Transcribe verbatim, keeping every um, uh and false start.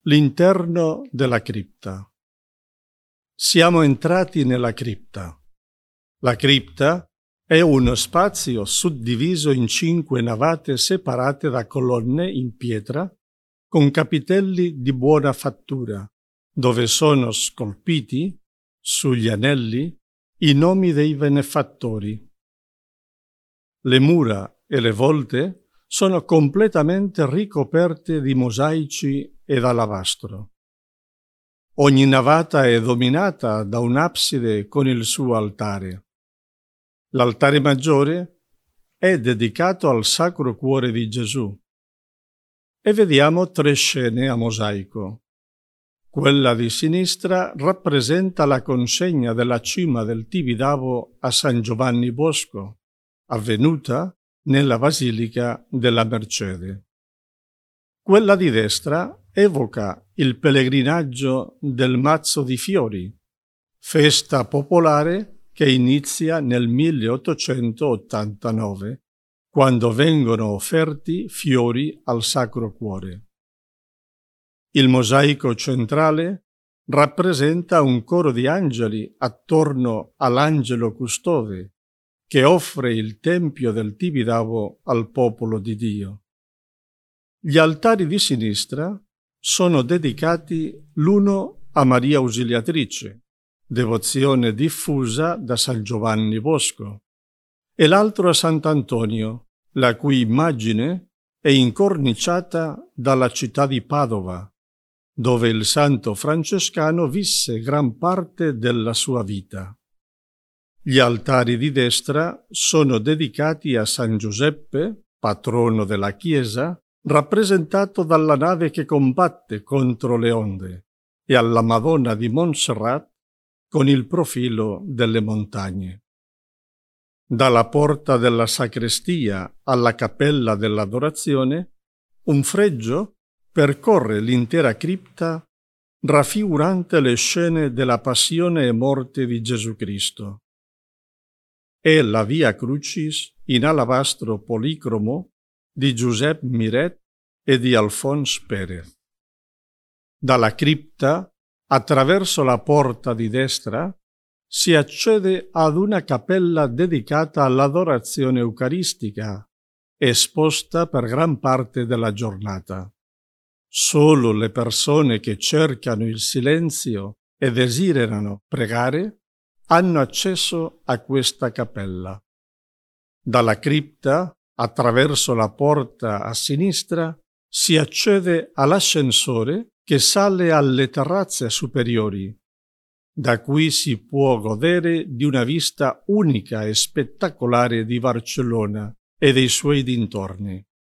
L'interno della cripta. Siamo entrati nella cripta. La cripta è uno spazio suddiviso in cinque navate separate da colonne in pietra con capitelli di buona fattura, dove sono scolpiti, sugli anelli, i nomi dei benefattori. Le mura e le volte sono completamente ricoperte di mosaici ed alabastro. Ogni navata è dominata da un'abside con il suo altare. L'altare maggiore è dedicato al Sacro Cuore di Gesù. E vediamo tre scene a mosaico. Quella di sinistra rappresenta la consegna della cima del Tibidabo a San Giovanni Bosco, avvenuta nella Basilica della Mercede. Quella di destra evoca il pellegrinaggio del Mazzo di Fiori, festa popolare che inizia nel milleottocentottantanove, quando vengono offerti fiori al Sacro Cuore. Il mosaico centrale rappresenta un coro di angeli attorno all'angelo custode, che offre il tempio del Tibidabo al popolo di Dio. Gli altari di sinistra sono dedicati l'uno a Maria Ausiliatrice, devozione diffusa da San Giovanni Bosco, e l'altro a Sant'Antonio, la cui immagine è incorniciata dalla città di Padova, dove il santo francescano visse gran parte della sua vita. Gli altari di destra sono dedicati a San Giuseppe, patrono della Chiesa, rappresentato dalla nave che combatte contro le onde, e alla Madonna di Montserrat con il profilo delle montagne. Dalla porta della sacrestia alla cappella dell'adorazione, un fregio percorre l'intera cripta raffigurante le scene della passione e morte di Gesù Cristo. È la Via Crucis in alabastro policromo di Giuseppe Miret e di Alphonse Pérez. Dalla cripta, attraverso la porta di destra, si accede ad una cappella dedicata all'adorazione eucaristica, esposta per gran parte della giornata. Solo le persone che cercano il silenzio e desiderano pregare hanno accesso a questa cappella. Dalla cripta, attraverso la porta a sinistra, si accede all'ascensore che sale alle terrazze superiori. Da qui si può godere di una vista unica e spettacolare di Barcellona e dei suoi dintorni.